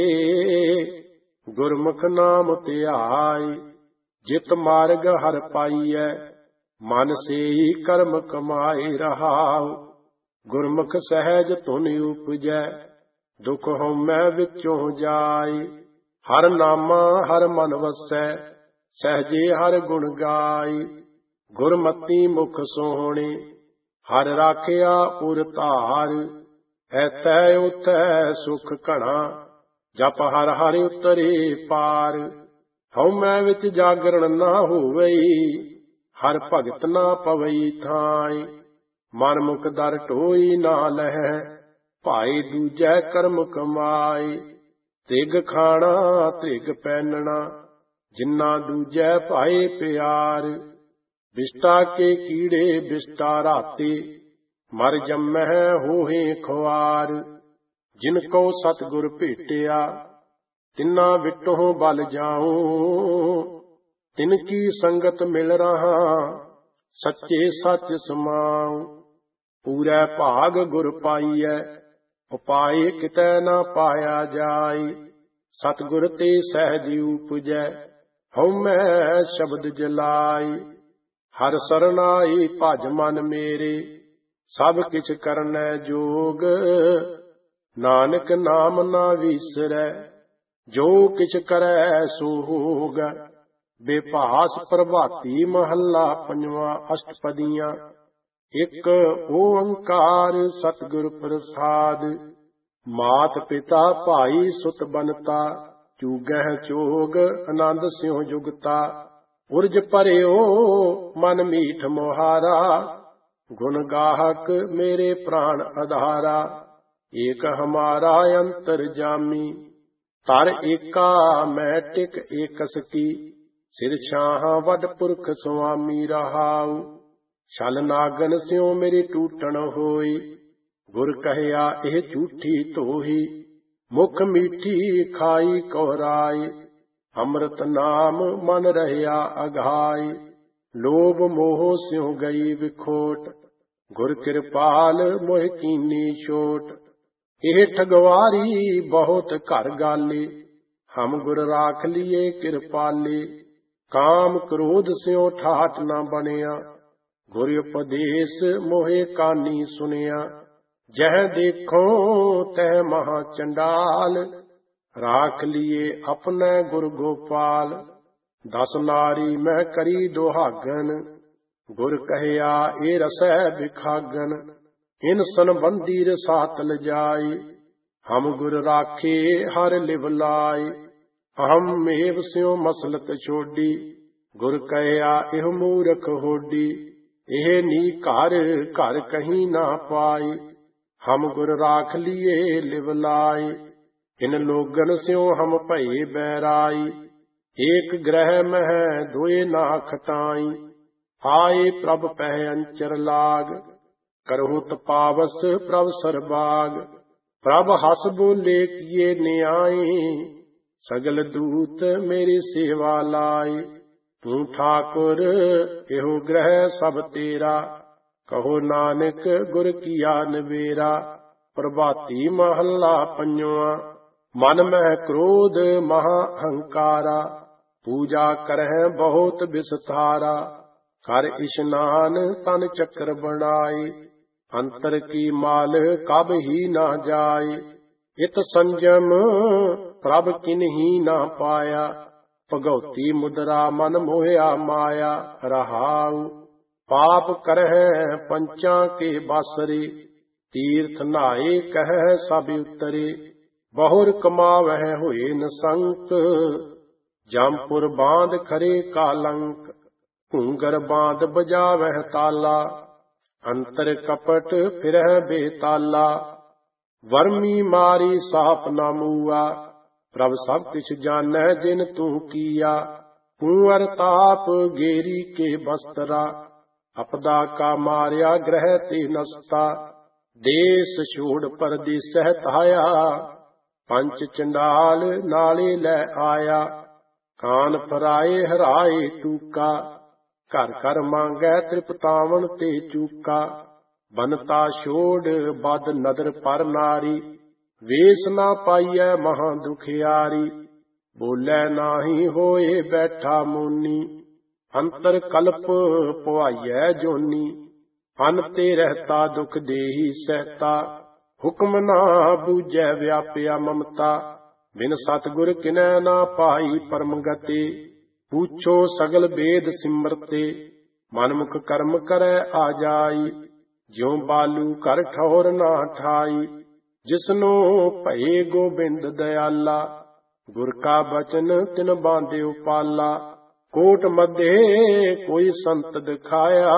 ਗੁਰਮੁਖ ਨਾਮ ਧਿਆਈ। ਜਿਤ ਮਾਰਗ ਹਰ ਪਾਈਐ, ਮਨ ਸੇਈ ਕਰਮ ਕਮਾਏ ਰਹਾਉ। ਗੁਰਮੁਖ ਸਹਿਜ ਧੁਨ ਉਪਜੈ, ਦੁਖ ਹਉਮੈ ਵਿੱਚੋਂ ਜਾਈ। ਹਰ ਨਾਮਾ ਹਰ ਮਨ ਵਸੈ, ਸਹਿਜੇ ਹਰ ਗੁਣ ਗਾਈ। ਗੁਰਮਤੀ ਮੁਖ ਸੋਹਣੇ, ਹਰ ਰਾਖਿਆ ਉਰ ਧਾਰ। ਐਥੈ ਉਥੈ ਸੁਖ ਘਣਾ, ਜਪ ਹਰ ਹਰਿ ਉਤਰੇ ਪਾਰ। ਹਉਮੈ ਵਿੱਚ ਜਾਗਰਣ ਨਾ ਹੋਵਈ, ਹਰ ਭਗਤ ਨਾ ਪਵਈ ਥਾਈ। ਮਨ ਮੁਖ ਦਰ ਢੋਈ ਨਾ ਲਹੈ, ਭਾਈ ਦੂਜੈ ਕਰਮ ਕਮਾਈ। ਤਿਗ ਖਾਣਾ ਤਿਗ ਪਹਿਨਣਾ, ਜਿਨ੍ਹਾਂ ਦੂਜੈ ਭਾਏ ਪਿਆਰ। ਬਿਸ਼ਟਾ ਕੇ ਕੀੜੇ ਬਿਸ਼ਟਾ ਰਾਤੇ, ਮਰ ਜੰਮਹਿ ਹੋਹੇ ਖੁਆਰ। ਜਿਨ ਕੋ ਸਤਿਗੁਰ ਭੇਟਿਆ, ਤਿਨਾਂ ਵਿਟੋਂ ਬਲ ਜਾਉ। ਤਿਨ ਕੀ ਸੰਗਤ ਮਿਲ ਰਹਾ, ਸੱਚੇ ਸੱਚ ਸਮਾਉ। ਪੂਰੈ ਭਾਗ ਗੁਰ ਪਾਈਐ, ਉਪਾਏ ਕਿਤੈ ਨਾ ਪਾਇਆ ਜਾਈ। ਸਤਿਗੁਰ ਤੇ ਸਹਿਜ ਉਪਜੈ, ਹਉਮੈ ਸ਼ਬਦ ਜਲਾਈ। ਹਰ ਸਰਨਾਈ ਭਜ ਮਨ ਮੇਰੇ, ਸਭ ਕਿਛ ਕਰਨੈ ਜੋਗ। ਨਾਨਕ ਨਾਮ ਨਾ ਵੀਸਰੈ, ਜੋ ਕਿਛ ਕਰੈ ਸੋ ਹੋਗ। ਬੇਭਾਸ ਪ੍ਰਭਾਤੀ ਮਹੱਲਾ ਪੰਜਵਾਂ। ਅਸ਼ਟਪਦੀਆਂ। ਇਕ ਓੰਕਾਰ ਸਤਿਗੁਰ ਪ੍ਰਸਾਦ, ਮਾਤ ਪਿਤਾ ਭਾਈ ਸੁਤ ਬਨਤਾ। ਚੂਗਹਿ ਚੋਗ ਆਨੰਦ ਸਿਉ ਜੁਗਤਾ, ਉਰਜ ਭਰਿਓ ਮਨ ਮੀਠ ਮੁਹਾਰਾ। ਗੁਣ ਗਾਹਕ ਮੇਰੇ ਪ੍ਰਾਣ ਆਧਾਰਾ, ਏਕ ਹਮਾਰਾ ਅੰਤਰ ਜਾਮੀ। ਤਰ ਏਕਾ ਮੈਂ ਟਿਕ ਏਕਸ ਕੀ, ਸਿਰ ਛਾਹਾਂ ਵੱਡ ਪੁਰਖ ਸੁਆਮੀ ਰਹਾਉ। ਛਲ ਨਾਗਨ ਸਿਉ ਮੇਰੀ ਟੂਟਣ ਹੋਈ, ਗੁਰ ਕਹਿਆ ਇਹ ਝੂਠੀ ਧੋਹੀ। ਮੁਖ ਮੀਠੀ ਖਾਈ ਕੋਹਰਾਈ, ਅੰਮ੍ਰਿਤ ਨਾਮ ਮਨ ਰਹਿਆ ਅਘਾਈ। ਲੋਭ ਮੋਹ ਸਿਉ ਗਈ ਵਿਖੋਟ, ਗੁਰ ਕਿਰਪਾਲ ਮੋਹਿ ਕੀਨੀ ਛੋਟ। ਇਹ ਠਗਵਾਰੀ ਬਹੁਤ ਘਰ ਗਾਲੀ, ਹਮ ਗੁਰ ਰਾਖ ਲੀਏ ਕਿਰਪਾਲੀ। ਕਾਮ ਕ੍ਰੋਧ ਸਿਉ ਠਾਠ ਨਾ ਬਣਿਆ, ਗੁਰ ਉਪਦੇਸ਼ ਮੋਹਿ ਕਾਨੀ ਸੁਨਿਆ। ਜਹ ਦੇਖੋ ਤਹ ਮਹਾ ਚੰਡਾਲ, ਰਾਖ ਲੀਏ ਆਪਣੇ ਗੁਰ ਗੋਪਾਲ। 10 ਨਾਰੀ ਮੈਂ ਕਰੀ ਦੁਹਾਗਨ, ਗੁਰ ਕਹਿਆ ਇਹ ਰਸੈ ਬਿਖਾਗਨ। ਇਨ ਸੰਬੰਧੀ ਰਸਾਤ ਲਜਾਈ, ਹਮ ਗੁਰ ਰਾਖੇ ਹਰ ਲਿਵ ਲਾਈ। ਅਹਮ ਮੇਵ ਸਿਉ ਮਸਲਤ ਛੋਡੀ, ਗੁਰ ਕਹਿਆ ਇਹ ਮੂਰਖ ਹੋਡੀ। ਇਹ ਨੀ ਘਰ ਘਰ ਕਹੀਂ ਨਾ ਪਾਈ, ਹਮ ਗੁਰ ਰਾਖ ਲੀਏ ਲਿਵ ਲਾਈ। ਇਨ ਲੋਗਨ ਸਿਉ ਹਮ ਭਏ ਬੈਰਾਈ, ਏਕ ਗ੍ਰਹਿ ਮਹਿ ਦੋਏ ਨਾ ਖਟਾਈ। ਆਏ ਪ੍ਰਭ ਪਹਿ ਅੰਚਰ ਲਾਗ, ਕਰਹੁ ਤਪਾਵਸ ਪ੍ਰਭ ਸਰਬਾਗ। ਪ੍ਰਭ ਹਸ ਬੋਲੇ ਕੀਏ ਨਿਆਈ, ਸਗਲ ਦੂਤ ਮੇਰੀ ਸੇਵਾ ਲਾਈ। ਤੂੰ ਠਾਕੁਰ ਇਹੋ ਗ੍ਰਹਿ ਸਭ ਤੇਰਾ, ਕਹੋ ਨਾਨਕ ਗੁਰ ਕੀਆ ਨਵੇਰਾ। ਪ੍ਰਭਾਤੀ ਮਹੱਲਾ ਪੰਜਵਾਂ। ਮਨ ਮਹਿ ਕ੍ਰੋਧ ਮਹਾ ਹੰਕਾਰਾ, ਪੂਜਾ ਕਰਹਿ ਬਹੁਤ ਵਿਸਥਾਰਾ। ਕਰ ਇਸ਼ਨਾਨ ਤਨ ਚੱਕਰ ਬਣਾਈ, ਅੰਤਰ ਕੀ ਮਾਲ ਕਬ ਹੀ ਨਾ ਜਾਏ। ਇਤ ਸੰਜਮ ਪ੍ਰਭ ਕਿਨਹੀ ਨਾ ਪਾਇਆ, ਭਗਉਤੀ ਮੁਦਰਾ ਮਨ ਮੋਹਿਆ ਮਾਇਆ ਰਹਾਉ। पाप करह पंचां के बासरे, तीर्थ नहाए कह सब उतरे। बहुर कमावह होए न संक, जमपुर बांध खरे कालंक। घूंगर बांध बजावह ताला, अंतर कपट फिरह बेताला। वर्मी मारी साप न मूआ, प्रभ सब किछ जानह जिन तू किया। कुंवर ताप गेरी के बस्तरा, अपदा का मार्या ग्रह ते नस्ता। देश छोड़ परदेसह ताया, पंच चंडाल नाले लै आया। कान फराए हराए टूका, घर घर मांगै त्रिपतावन ते चूका। बनता छोड़ बद नदर पर नारी, वेस ना पाइयै महा दुखियारी। बोलै नाही होए बैठा मुनि, अंतर कल्प पुआइयै जोनी। अन ते रहता दुख देही सहता, हुक्म ना बूझै व्यापिया ममता। बिन सतगुर किनै ना पाई परम गति, पूछो सगल वेद सिमरते। मनमुख कर्म करै आ जाई, ज्यों बालू कर ठौर ना ठाई। जिसनो भये गोबिंद दयाला, गुर का बचन तिन बांध्यो पाला। कोट मध्य कोई संत दिखाया,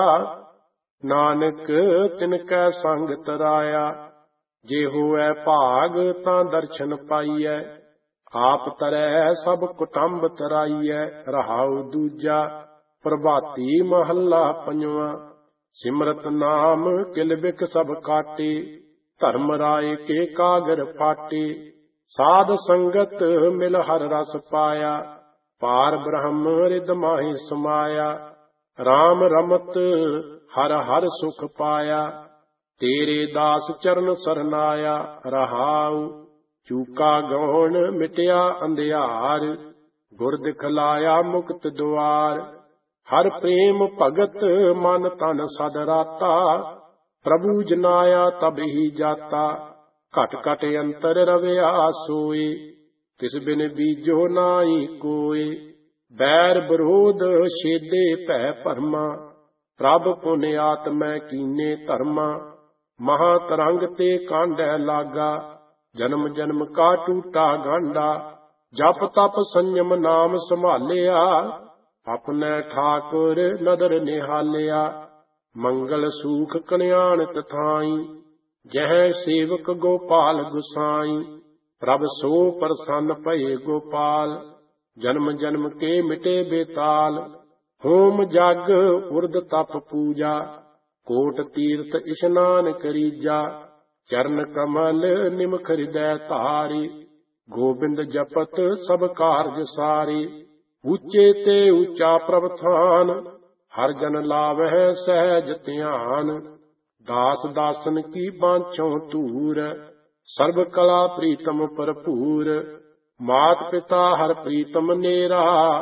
नानक तिनकै संग तराया। जे होए भाग तां दर्शन पाइयै, आप तरੈ सब कुटुंब तराइयै। रहाउ दूजा प्रभाती महला पंजवा, सिमरत नाम किल बिक सब काटे। धर्म राय के कागर फाटे, साध संगत मिल हर रस पाया। पार ब्रह्म रिद माहि समाया, राम रमत हर हर सुख पाया। तेरे दास चरण सरनाया, रहाउ चूका गौण मिटया अंधियार। गुर दिखलाया मुक्त द्वार, हर प्रेम भगत मन तन सद राता। प्रभु जनाया तब ही जाता, घट घट अंतर रवया सोए। तिस बिन बीजो नाई कोय, बैर विरोध छेदे भै भरमा। प्रभ पुन आत्मै कीने धर्मा, महा तरंग ते कांडै लागा। जन्म जन्म का टूटा गांडा, जप तप संयम नाम संभालिया। अपने ठाकुर नदर निहालिया, मंगल सूख कल्याण तथाई। जह सेवक गोपाल गुसाई, प्रभ सो प्रसन्न भये गोपाल। जन्म जन्म के मिटे बेताल, होम जग उर्द तप पूजा। कोट तीर्थ इशनान करीजा, चरण कमल निमख हृदय धारी। गोबिंद जपत सब कारज सारी, ऊंचे ते ऊंचा प्रभथान। हर जन लावह सहज ध्यान, दास दासन की बांछों तूर। सर्व कला प्रीतम भरपूर, मात पिता हर प्रीतम नेरा।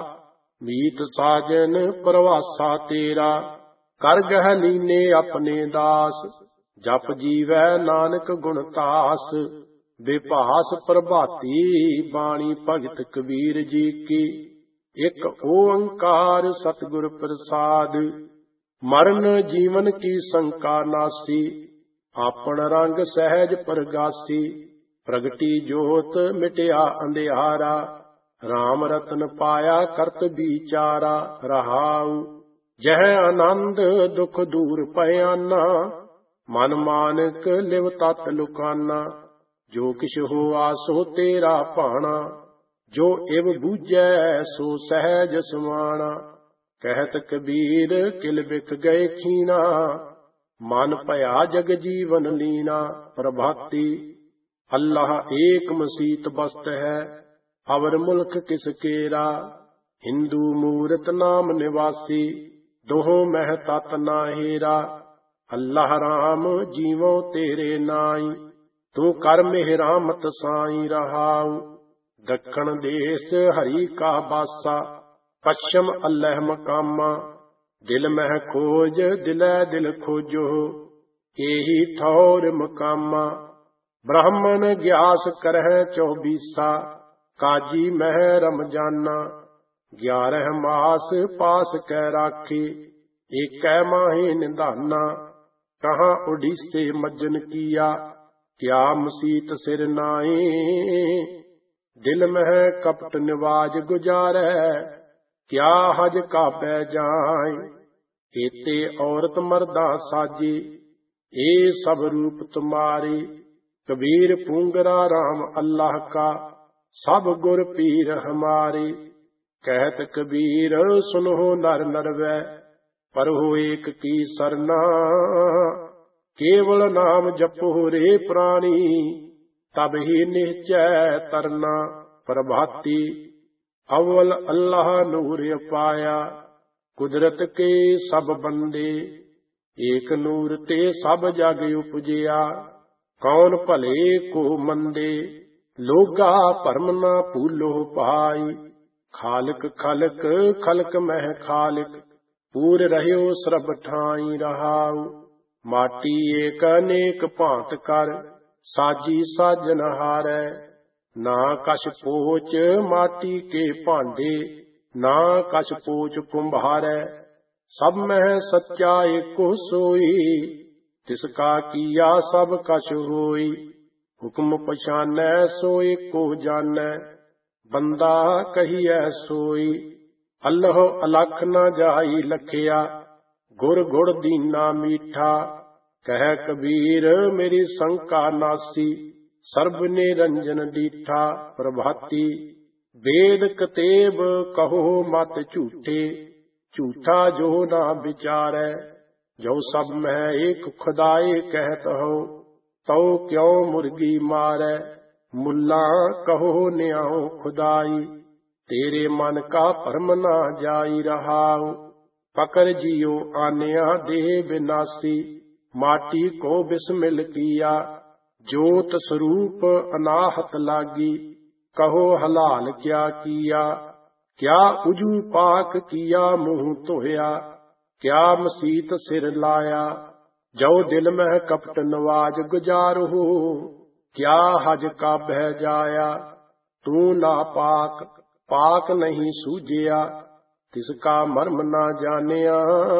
मीत साजन प्रवासा तेरा, कर गह लीने अपने दास। जप जीवै नानक गुण तास, बेभास प्रभाती बाणी भगत कबीर जी की। एक ओंकार सतगुर प्रसाद, मरण जीवन की शंका नासी। आपन रंग सहज परगासी, प्रगटी जोत मिटया अंधियारा। राम रतन पाया करत बिचारा, रहाउ जह आनंद दुख दूर पयाना। मन मानक लिव तत लुकाना, जो किछ होआ सो तेरा भाना। जो इव बूझै सो सहज समाना, कहत कबीर किल बिक गए खीना। मन भया जग जीवन लीना, प्रभाती अल्लाह एक मसीत बस्त है। अवर मुल्क किस केरा, हिंदू मूरत नाम निवासी। दोहों मह तत ना हेरा, अल्लाह राम जीवो तेरे नाई। तू कर मेहरामत साई, रहाउ दक्षिण देश हरि का बासा। पश्चिम अल्लाह मकामा, दिल मह खोज दिलै दिल खोजो। एही ठौर मकामा, ब्राह्मण ग्यास करह 24, काजी मह रमजाना। 11 मास पास कै राखी, एकै माहे निधाना, कहाँ उड़ीसे मज्जन किया, क्या मसीत सिर नाए। दिल मह कपट निवाज गुजारै, क्या हज कापै जाए। एते औरत मर्दा साजे, ए सब रूप तुम्हारे। कबीर पूंगरा राम अल्लाह का, सब गुर पीर हमारे। कहत कबीर सुनो नर नरवै, पर हो एक की सरना। केवल नाम जपो रे प्राणी, तब ही निश्चय तरना। प्रभाती अव्वल अल्लाह नूर पाया, कुदरत के सब बंदे। एक नूर ते सब जग उपजिया, कौन भले को मंदे। लोगा भरम ना भूलो भाई, खालक खलक खलक मह खालिक। पूर रहयो सरब ठाई रहाऊ, माटी एक अनेक भांत कर। साजी साजन हारै, ना कछ पोच माटी के भांडे। ना कछ पोच कुम्हारै, सब मह सच्चा एको सोई। तिसका किया सब कछ होई, हुक्म पछानै सो एको जानै। बंदा कहिए सोई, अल्लाह अलख न जाई लखिया। गुर गुड़ दीना मीठा, कह कबीर मेरी शंका नासी। सर्ब निरंजन डीठा। प्रभाती वेद कतेब कहो मत झूठे, झूठा जो ना विचारै। जो सब में एक खुदाए कहत हो, तो क्यों मुर्गी मारै। मुल्ला कहो न्याओ खुदाई, तेरे मन का भरम ना जाई रहाऊ। पकड़ जियो आन्या देह विनाशी, माटी को बिस्मिल किया। जोत स्वरूप अनाहत लागी, कहो हलाल क्या किया। क्या उजू पाक किया मुंह धोया, क्या मसीत सिर लाया। जो दिल में कपट नवाज गुजार हो, क्या हज का बह जाया। तू ना पाक पाक नहीं सूझिया, तिसका मर्म ना जानिया।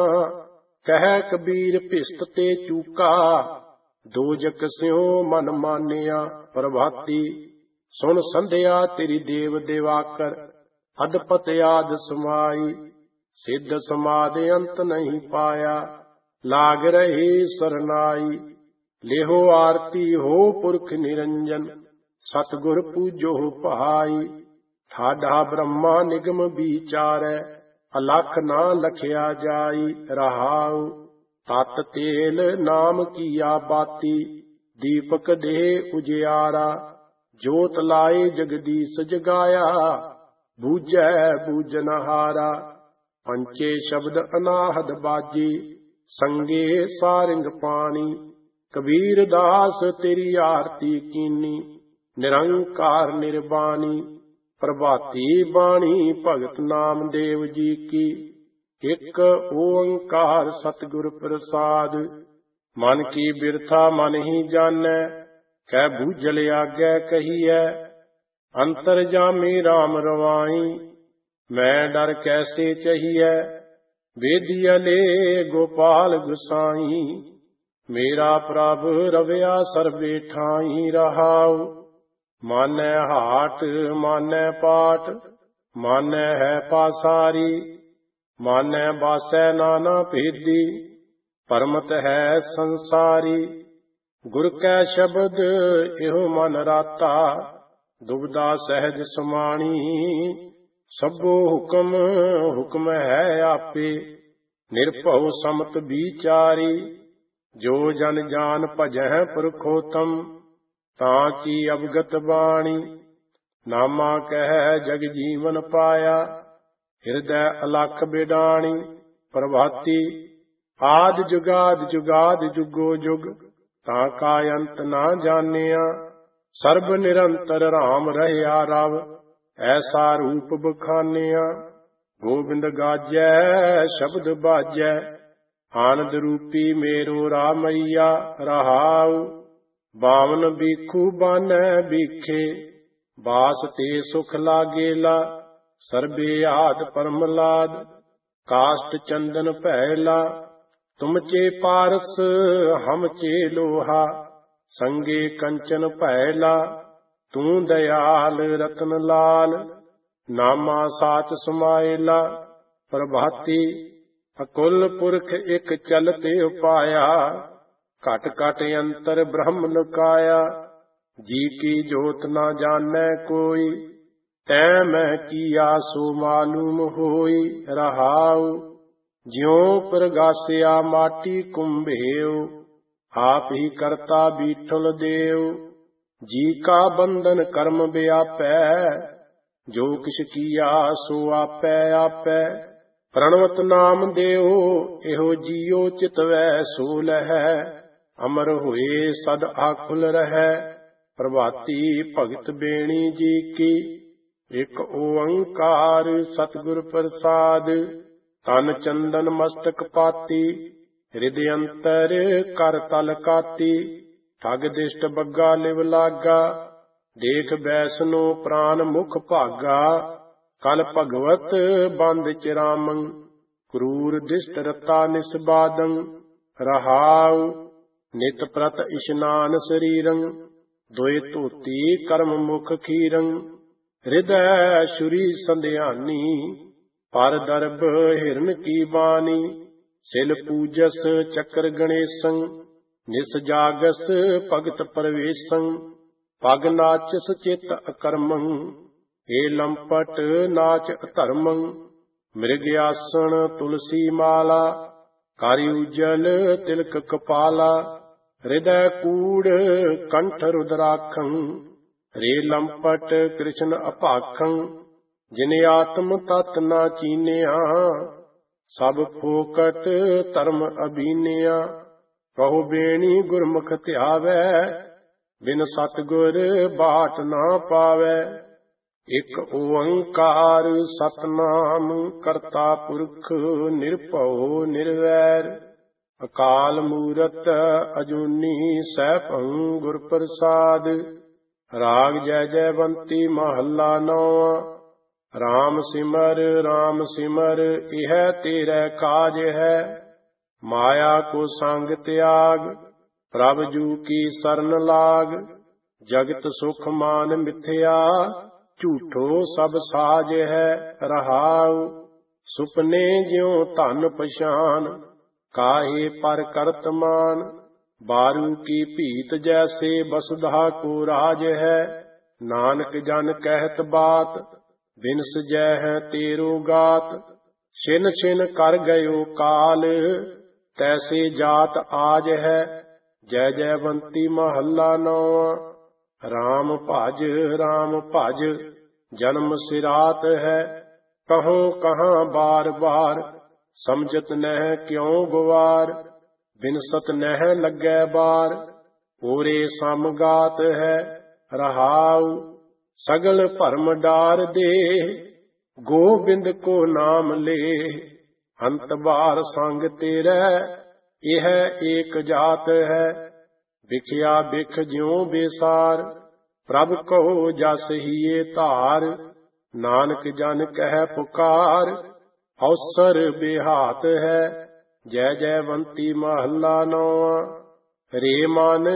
कह कबीर पिस्त ते चूका, दोजक स्यों मन मानिया। प्रभाती सुन संध्या तेरी देव देवाकर, अदपत आद समाई। सिद्ध समाधि अंत नहीं पाया, लाग रहे सरनाई। लेहो आरती हो पुरख निरंजन, सतगुर पूजो पहाई। ठाडा ब्रह्मा निगम विचारै, अलख ना लखिया जाई रहाऊ। तत तेल नाम किया बाती, दीपक दे उजियारा। जोत लाए जगदीश जगाया, बूझै बूझनहारा। पंचे शब्द अनाहद बाजी, संगे सारिंग पानी। कबीर दास तेरी आरती कीनी, निरंकार निर्वाणी। प्रभाती बाणी भगत नामदेव जी की, एक ओंकार सतगुर प्रसाद। मन की बिरथा मन ही जानै, कह बूझल आगे कहिए। अंतर जामी राम रवाई, मैं डर कैसे चाहिए। वेदियले गोपाल गुसाई, मेरा प्रभ रव्या सर्वे ठाई रहाऊ। मानै हाट मानै पाट, मानै है पासारी। मानै बासै नाना भेदी, परमत है संसारी। गुर कै शब्द एहो मन राता, दुबदा सहज समाणी। सबो हुक्म हुक्म है आपे, निर्भव समत विचारी। जो जन जान भजह पुरखोतम, ताकि अवगत बाणी। नामा कह जग जीवन पाया, हृदय अलख बिडाणी। प्रभाती आद जुगाद जुगाद जुगो जुग, ताका अंत ना जानिया। सर्ब निरंतर राम रहया रव, ऐसा रूप बखानिया। गोबिंद गाजै शब्द बाजै, आनंद रूपी मेरो रामैया रहाऊ। बावन बीखू बानै बीखे, बास ते सुख लागेला। सर्बे आद परमलाद, काष्ट चंदन पहला, तुम चे पारस हम चे लोहा। संगे कंचन पहला, तू दयाल रतन लाल। नामा साच समायला, प्रभाती अकुल पुरख एक चलते उपाया। घट घट अंतर ब्रह्म लुकाया, जी की जोत ना जानै कोई। तै मैं किया सो मालूम होई रहाऊ। ज्यों प्रगासिया माटी कुंभेव, आप ही करता बीठल देव। जी का बंधन कर्म व्यापै, जो किछ किया सो आपै आपै। प्रणवत नाम देव, एहो जियो चितवै सो लहै। अमर हुए सद आखुल रहै, प्रभाती भगत बेणी जी की। एक ओंकार सतगुर प्रसाद, तन चंदन मस्तक पाती। हृदय अंतर कर तल काती, ठग दिष्ट बग्गा लिव लागा। देख बैसनो प्राण मुख भागा, कल भगवत बंद चिरामं। क्रूर दिष्ट रता निस्बादं, रहाउ नित प्रत इशनान शरीरं। दोए धोती कर्म मुख खीरं, हृदय शुरी संध्यानी। पर दर्भ हिरन की बानी, सिल पूजस चक्र गणेशं। निस जागस भगत परवेशं, पग नाचस चित अकर्मं। हे लंपट नाच अधर्मं, मृग आसन तुलसी माला। कारी उज्जल तिलक कपाला, हृदय कूड़ कंठ रुद्राखं। रे लंपट कृष्ण अपाखं, जिन आत्म तत् ना चीनिया। सब फोकट धर्म अबीनिया, कहो बेणी गुरमुख ध्यावै। बिन सतगुर बाट ना पावै। एक ओंकार सतनाम, करता पुरख निरभਉ निरवैर। अकाल मूरत अजूनी सैभं गुर प्रसाद। राग जय जयवंती महला नौवां। राम सिमर इह तेरे काज है। माया को संग त्याग, प्रभ जू की सरन लाग। जगत सुख मान मिथ्या, झूठो सब साज है। रहाउ सुपने ज्यों धन पछान, काहे पर करत मान। बारू की भीत जैसे बसुधा को राज है। नानक जन कहत बात, बिनस जय है तेरो गात। छिन छिन कर गयो काल, तैसे जात आज है। जय जयवंती महला नौवां। राम भज जन्म सिरात है। कहो कहाँ बार बार, समझत नह क्यों गुवार। बिनसत नह लगे बार, पूरे समगात है। रहाउ सगल भरम डार दे, गोबिंद को नाम ले। अंत बार संग तेरे, यह एक जात है। बिखिया बिख ज्यों बेसार, प्रभ कहो जस हिये धार। नानक जन कह पुकार, अवसर बेहात है। जय जयवंती महला नौवां। रे मन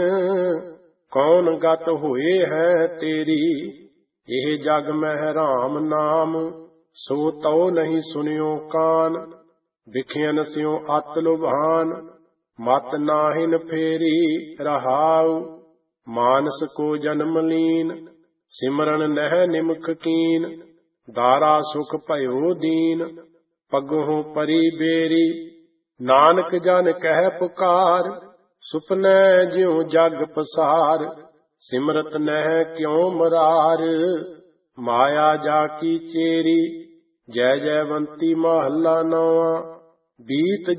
कौन गत होए है तेरी, यह जग मह राम नाम। सो तो नहीं सुनियो कान, बिखियन स्यों अत लुभान। मत नाहिन फेरी रहाउ, मानस को जन्म लीन। सिमरन नह निमख कीन, दारा सुख भयो दीन। पगहों परी बेरी, नानक जन कह पुकार। सुपने ज्यों जग पसार, सिमरत नह क्यों मरार। माया जाकी चेरी, जय जयवंती महला नौवां। बीत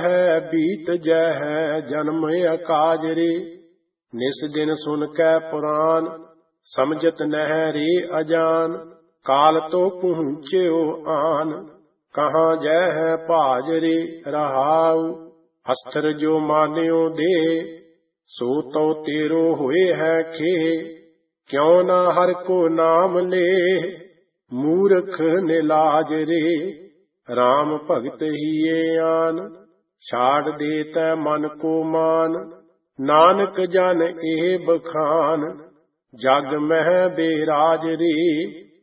जय है जन्म अकाज रे। निस दिन सुन कै पुराण, समझत नह रे अजान। काल तो पहुँच्यो आन, कहाँ जय है भाज रे। रहाउ अस्त्र जो मान्यो दे, सो तो तेरो हुए है खे। क्यों ना हर को नाम ले, मूर्ख निलाज रे। RAM ਭਗਤ ਹੀਏ ਆਨ, ਛਾੜ ਦੇ ਤੈ ਮਨ ਕੋ ਮਾਨ। ਨਾਨਕ ਜਨ ਇਹ ਬਖਾਨ, ਜਗ ਮਹਿ ਬੇਰਾਜ ਰੇ,